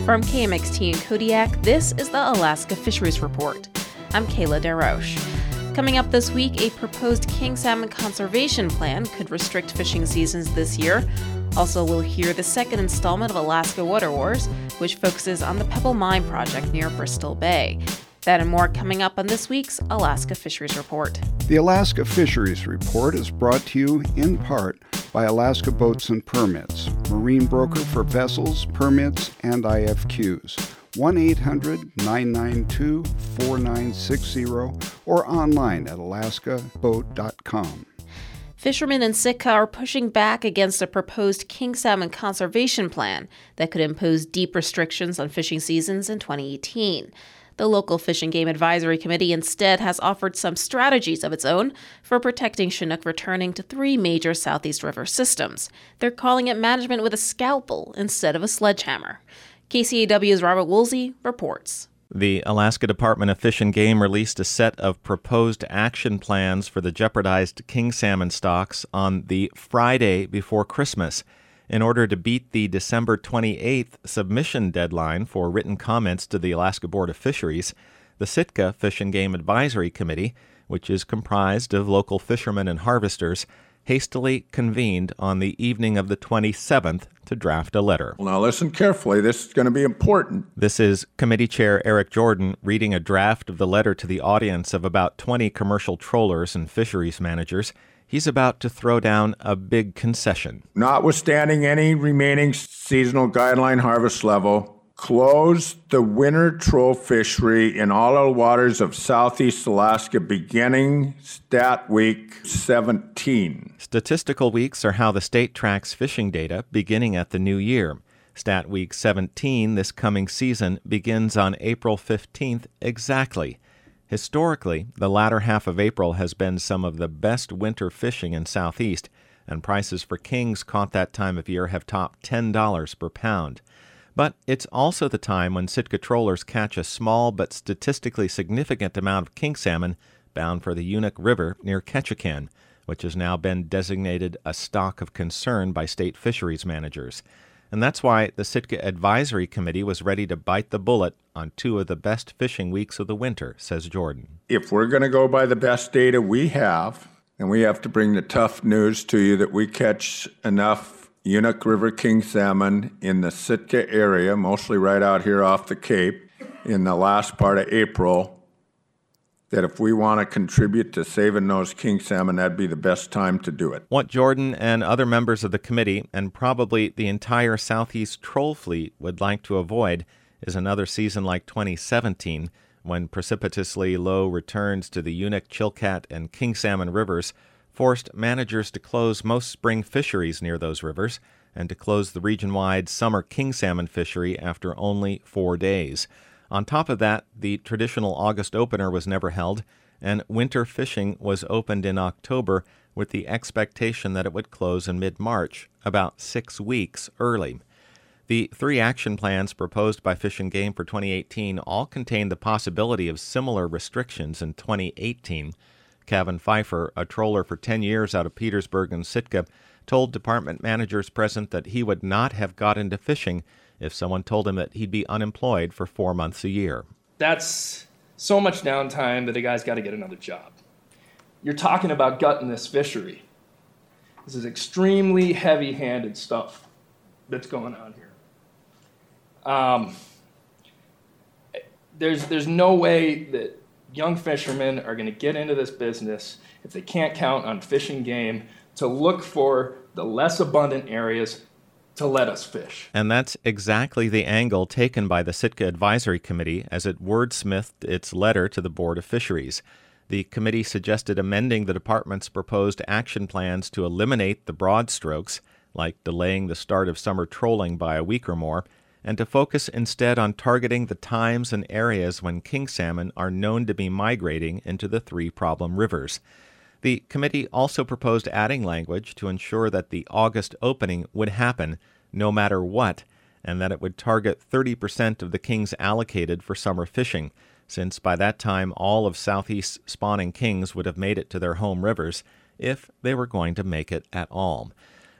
From KMXT in Kodiak, this is the Alaska Fisheries Report. I'm Kayla DeRoche. Coming up this week, a proposed king salmon conservation plan could restrict fishing seasons this year. Also, we'll hear the second installment of Alaska Water Wars, which focuses on the Pebble Mine project near Bristol Bay. That and more coming up on this week's Alaska Fisheries Report. The Alaska Fisheries Report is brought to you in part by Alaska Boats and Permits, marine broker for vessels, permits, and IFQs. 1-800-992-4960 or online at alaskaboat.com. Fishermen in Sitka are pushing back against a proposed king salmon conservation plan that could impose deep restrictions on fishing seasons in 2018. The local Fish and Game Advisory Committee instead has offered some strategies of its own for protecting Chinook returning to three major Southeast River systems. They're calling it management with a scalpel instead of a sledgehammer. KCAW's Robert Woolsey reports. The Alaska Department of Fish and Game released a set of proposed action plans for the jeopardized king salmon stocks on the Friday before Christmas. In order to beat the December 28th submission deadline for written comments to the Alaska Board of Fisheries, the Sitka Fish and Game Advisory Committee, which is comprised of local fishermen and harvesters, hastily convened on the evening of the 27th to draft a letter. Well, now listen carefully. This is going to be important. This is Committee Chair Eric Jordan reading a draft of the letter to the audience of about 20 commercial trollers and fisheries managers. He's about to throw down a big concession. Notwithstanding any remaining seasonal guideline harvest level, close the winter troll fishery in all the waters of Southeast Alaska beginning Stat Week 17. Statistical weeks are how the state tracks fishing data beginning at the new year. Stat Week 17 this coming season begins on April 15th exactly. Historically, the latter half of April has been some of the best winter fishing in Southeast, and prices for kings caught that time of year have topped $10 per pound. But it's also the time when Sitka trollers catch a small but statistically significant amount of king salmon bound for the Uinuk River near Ketchikan, which has now been designated a stock of concern by state fisheries managers. And that's why the Sitka Advisory Committee was ready to bite the bullet on two of the best fishing weeks of the winter, says Jordan. If we're going to go by the best data we have, and we have to bring the tough news to you that we catch enough Uinuk River king salmon in the Sitka area, mostly right out here off the Cape, in the last part of April, that if we want to contribute to saving those king salmon, that'd be the best time to do it. What Jordan and other members of the committee, and probably the entire Southeast troll fleet, would like to avoid is another season like 2017, when precipitously low returns to the Uinuk, Chilkat, and king salmon rivers forced managers to close most spring fisheries near those rivers and to close the region-wide summer king salmon fishery after only 4 days. On top of that, the traditional August opener was never held, and winter fishing was opened in October with the expectation that it would close in mid-March, about 6 weeks early. The three action plans proposed by Fish and Game for 2018 all contain the possibility of similar restrictions in 2018. Kevin Pfeiffer, a troller for 10 years out of Petersburg and Sitka, told department managers present that he would not have got into fishing if someone told him that he'd be unemployed for 4 months a year. That's so much downtime that a guy's got to get another job. You're talking about gutting this fishery. This is extremely heavy-handed stuff that's going on here. There's no way that young fishermen are going to get into this business if they can't count on Fish and Game to look for the less abundant areas to let us fish. And that's exactly the angle taken by the Sitka Advisory Committee as it wordsmithed its letter to the Board of Fisheries. The committee suggested amending the department's proposed action plans to eliminate the broad strokes, like delaying the start of summer trolling by a week or more, and to focus instead on targeting the times and areas when king salmon are known to be migrating into the three problem rivers. The committee also proposed adding language to ensure that the August opening would happen no matter what, and that it would target 30% of the kings allocated for summer fishing, since by that time all of Southeast spawning kings would have made it to their home rivers, if they were going to make it at all.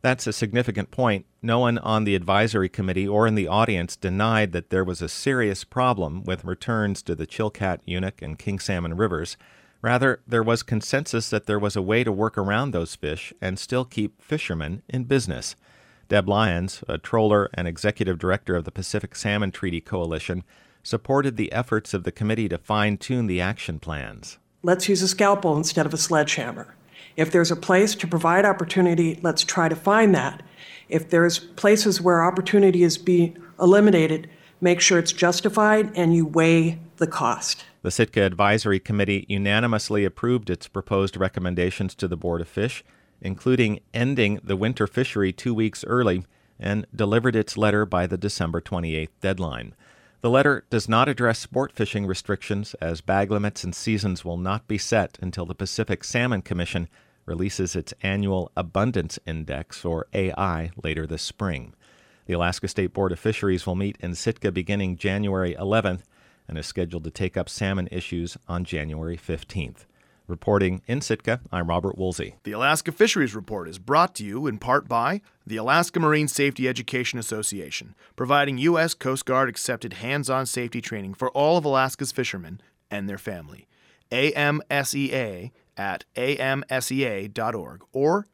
That's a significant point. No one on the advisory committee or in the audience denied that there was a serious problem with returns to the Chilkat, Uinta, and King Salmon rivers. Rather, there was consensus that there was a way to work around those fish and still keep fishermen in business. Deb Lyons, a troller and executive director of the Pacific Salmon Treaty Coalition, supported the efforts of the committee to fine-tune the action plans. Let's use a scalpel instead of a sledgehammer. If there's a place to provide opportunity, let's try to find that. If there's places where opportunity is being eliminated, make sure it's justified and you weigh the cost. The Sitka Advisory Committee unanimously approved its proposed recommendations to the Board of Fish, including ending the winter fishery 2 weeks early, and delivered its letter by the December 28th deadline. The letter does not address sport fishing restrictions, as bag limits and seasons will not be set until the Pacific Salmon Commission releases its annual Abundance Index, or AI, later this spring. The Alaska State Board of Fisheries will meet in Sitka beginning January 11th and is scheduled to take up salmon issues on January 15th. Reporting in Sitka, I'm Robert Woolsey. The Alaska Fisheries Report is brought to you in part by the Alaska Marine Safety Education Association, providing U.S. Coast Guard accepted hands-on safety training for all of Alaska's fishermen and their family. AMSEA at amsea.org or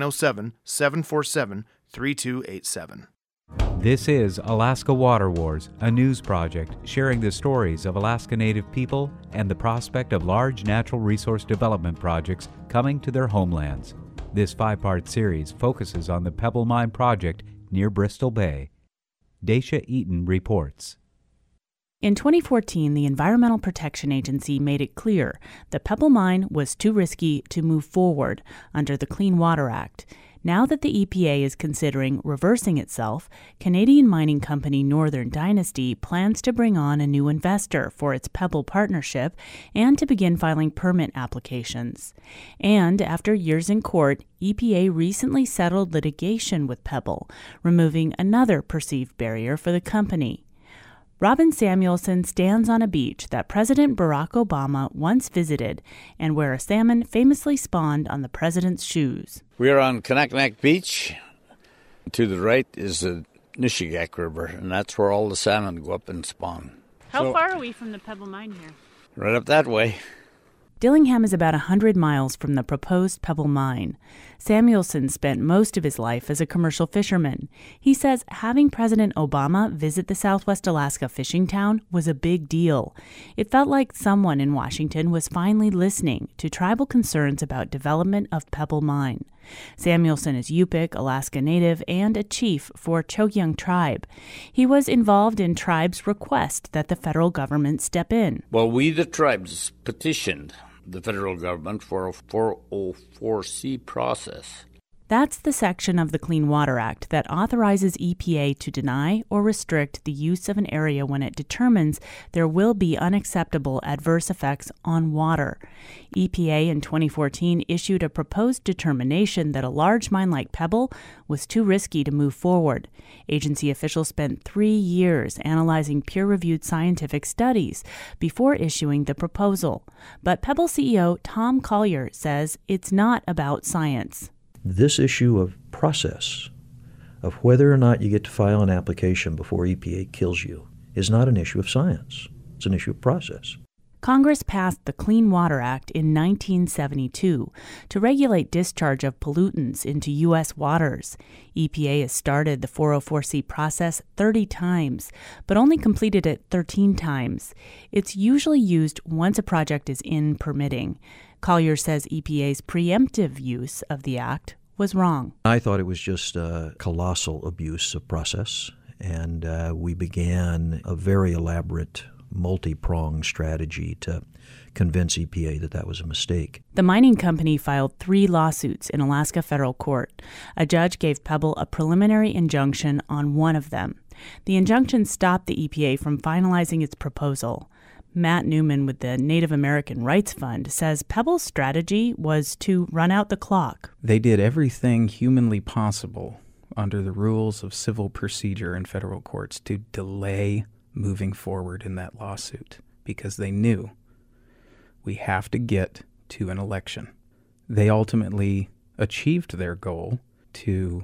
907-747-3287. This is Alaska Water Wars, a news project sharing the stories of Alaska Native people and the prospect of large natural resource development projects coming to their homelands. This 5-part series focuses on the Pebble Mine project near Bristol Bay. Dacia Eaton reports. In 2014, the Environmental Protection Agency made it clear the Pebble Mine was too risky to move forward under the Clean Water Act. Now that the EPA is considering reversing itself, Canadian mining company Northern Dynasty plans to bring on a new investor for its Pebble partnership and to begin filing permit applications. And after years in court, EPA recently settled litigation with Pebble, removing another perceived barrier for the company. Robin Samuelson stands on a beach that President Barack Obama once visited and where a salmon famously spawned on the president's shoes. We are on Kanaknak Beach. To the right is the Nishigak River, and that's where all the salmon go up and spawn. How far are we from the Pebble Mine here? Right up that way. Dillingham is about 100 miles from the proposed Pebble Mine. Samuelson spent most of his life as a commercial fisherman. He says having President Obama visit the Southwest Alaska fishing town was a big deal. It felt like someone in Washington was finally listening to tribal concerns about development of Pebble Mine. Samuelson is Yupik, Alaska Native, and a chief for Chogyam tribe. He was involved in tribe's request that the federal government step in. Well, we, the tribes, petitioned the federal government for a 404C process. That's the section of the Clean Water Act that authorizes EPA to deny or restrict the use of an area when it determines there will be unacceptable adverse effects on water. EPA in 2014 issued a proposed determination that a large mine like Pebble was too risky to move forward. Agency officials spent 3 years analyzing peer-reviewed scientific studies before issuing the proposal. But Pebble CEO Tom Collier says it's not about science. This issue of process, of whether or not you get to file an application before EPA kills you, is not an issue of science. It's an issue of process. Congress passed the Clean Water Act in 1972 to regulate discharge of pollutants into U.S. waters. EPA has started the 404C process 30 times, but only completed it 13 times. It's usually used once a project is in permitting. Collier says EPA's preemptive use of the act was wrong. I thought it was just a colossal abuse of process, and we began a very elaborate multi-pronged strategy to convince EPA that that was a mistake. The mining company filed 3 lawsuits in Alaska federal court. A judge gave Pebble a preliminary injunction on one of them. The injunction stopped the EPA from finalizing its proposal. Matt Newman with the Native American Rights Fund says Pebble's strategy was to run out the clock. They did everything humanly possible under the rules of civil procedure in federal courts to delay moving forward in that lawsuit because they knew we have to get to an election. They ultimately achieved their goal to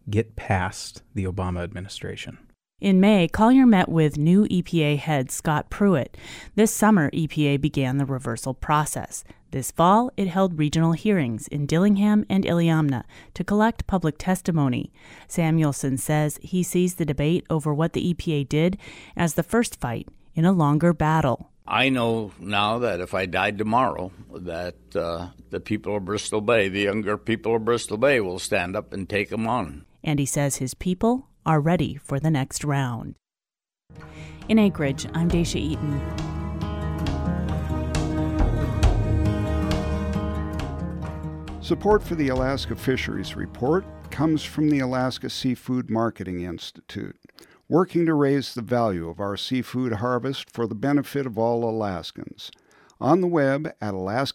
get past the Obama administration. In May, Collier met with new EPA head Scott Pruitt. This summer, EPA began the reversal process. This fall, it held regional hearings in Dillingham and Iliamna to collect public testimony. Samuelson says he sees the debate over what the EPA did as the first fight in a longer battle. I know now that if I died tomorrow, that the people of Bristol Bay, the younger people of Bristol Bay, will stand up and take them on. And he says his people are ready for the next round. In Anchorage, I'm Daisha Eaton. Support for the Alaska Fisheries Report comes from the Alaska Seafood Marketing Institute, working to raise the value of our seafood harvest for the benefit of all Alaskans. On the web at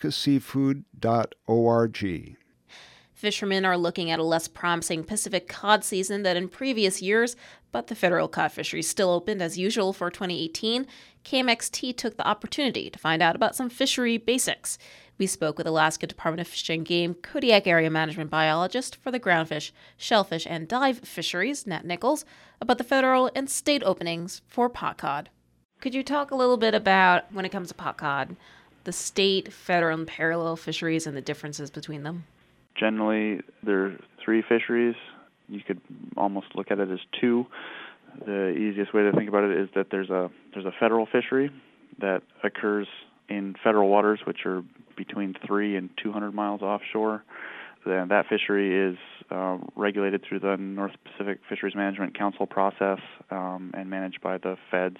alaskaseafood.org. Fishermen are looking at a less promising Pacific cod season than in previous years, but the federal cod fishery still opened as usual for 2018. KMXT took the opportunity to find out about some fishery basics. We spoke with Alaska Department of Fish and Game Kodiak Area Management Biologist for the groundfish, shellfish, and dive fisheries, Nat Nichols, about the federal and state openings for pot cod. Could you talk a little bit about, when it comes to pot cod, the state, federal, and parallel fisheries and the differences between them? Generally, there are three fisheries. You could almost look at it as two. The easiest way to think about it is that there's a federal fishery that occurs in federal waters, which are between 3 and 200 miles offshore. Then that fishery is regulated through the North Pacific Fisheries Management Council process and managed by the feds,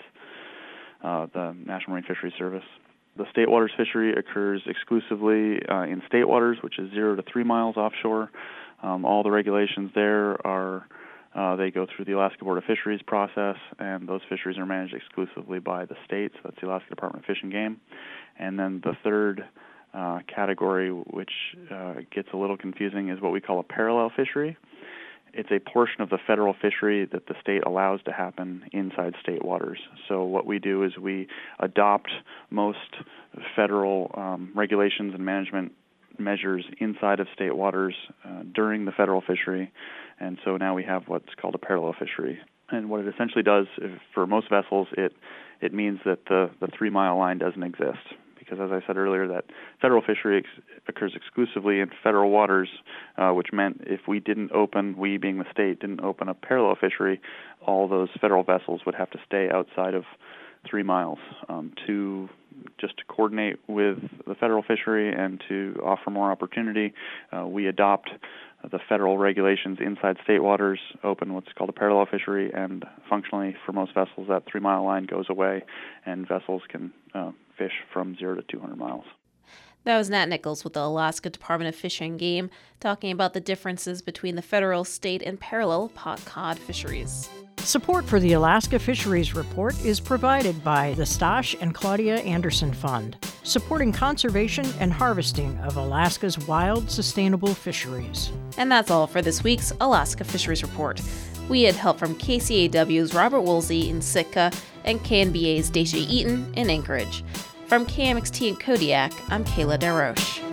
the National Marine Fisheries Service. The state waters fishery occurs exclusively in state waters, which is 0 to 3 miles offshore. All the regulations there are, they go through the Alaska Board of Fisheries process, and those fisheries are managed exclusively by the state, so that's the Alaska Department of Fish and Game. And then the third category, which gets a little confusing, is what we call a parallel fishery. It's a portion of the federal fishery that the state allows to happen inside state waters. So what we do is we adopt most federal regulations and management measures inside of state waters during the federal fishery, and so now we have what's called a parallel fishery. And what it essentially does, for most vessels, it means that the 3-mile line doesn't exist. Because, as I said earlier, that federal fishery occurs exclusively in federal waters, which meant if we didn't open, we being the state, didn't open a parallel fishery, all those federal vessels would have to stay outside of 3 miles to coordinate with the federal fishery and to offer more opportunity. We adopt the federal regulations inside state waters, open what's called a parallel fishery, and functionally for most vessels that 3-mile line goes away and vessels can fish from 0 to 200 miles. That was Nat Nichols with the Alaska Department of Fish and Game talking about the differences between the federal, state, and parallel pot cod fisheries. Support for the Alaska Fisheries Report is provided by the Stosh and Claudia Anderson Fund, supporting conservation and harvesting of Alaska's wild, sustainable fisheries. And that's all for this week's Alaska Fisheries Report. We had help from KCAW's Robert Woolsey in Sitka and KNBA's Daisha Eaton in Anchorage. From KMXT in Kodiak, I'm Kayla DeRoche.